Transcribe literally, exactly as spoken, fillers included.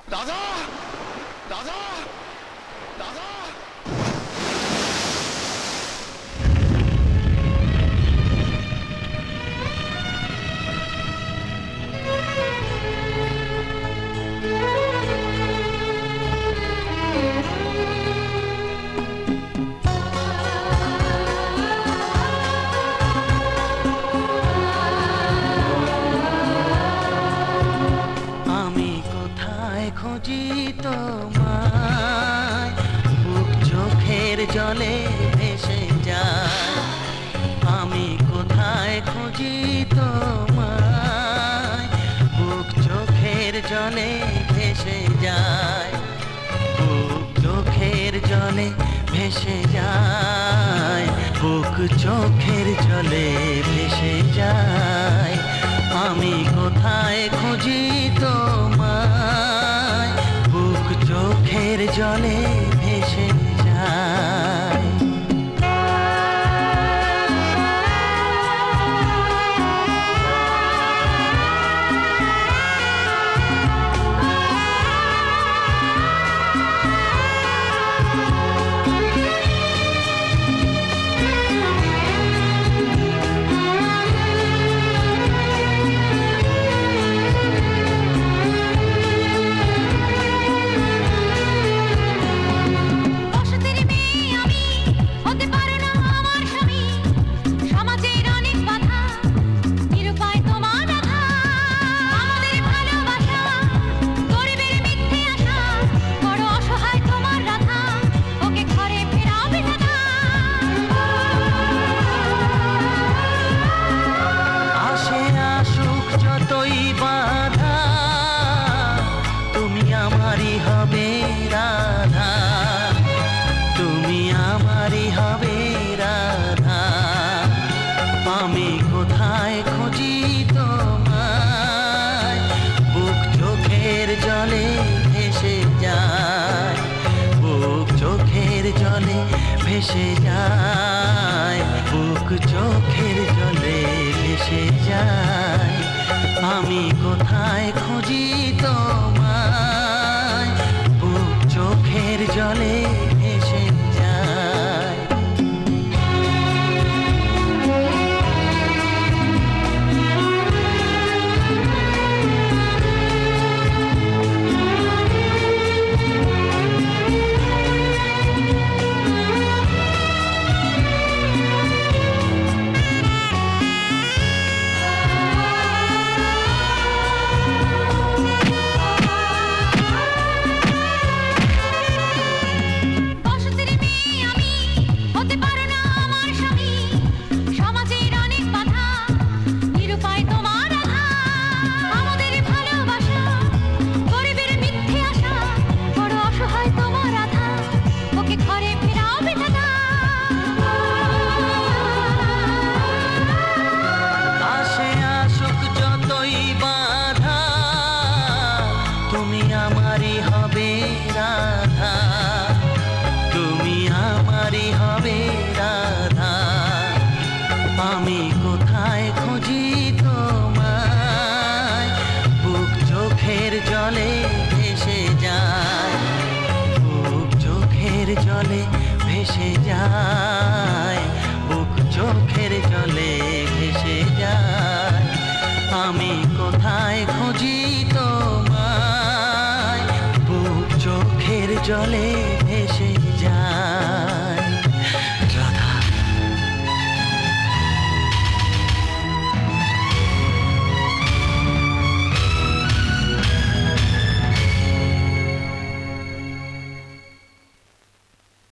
দাদা দাদা দাদা খুঁজি তোমায়, বুক চোখের জলে ভেসে যায়। আমি কোথায় খুঁজি তোমায়, বুক চোখের জলে ভেসে যায়। বুক চোখের জলে ভেসে যায়, বুক চোখের জলে ভেসে যায়। আমি কোথায় খুঁজি তোমায়, বুক চোখের জলে ভেসে যায়। রাধা তুমি আমারই হবে রাধা। আমি কোথায় খুঁজি তোমায়, বুক চোখের জলে ভেসে যায়। বুক চোখের জলে ভেসে যায়, বুক চোখের জলে ভেসে যায়। আমি কোথায় খুঁজি তোমায়, বুক চোখের জলে ভেসে যায়। তুমি আমারই হবে রাধা, তুমি আমারই হবে রাধা। আমি কোথায় খুঁজি তোমায়, বুক চোখের জলে ভেসে যায়। বুক চোখের জলে ভেসে যায়, বুক চোখের জলে ভেসে যায়। আমি কোথায় খুঁজি তোমায়, বুক চোখের জলে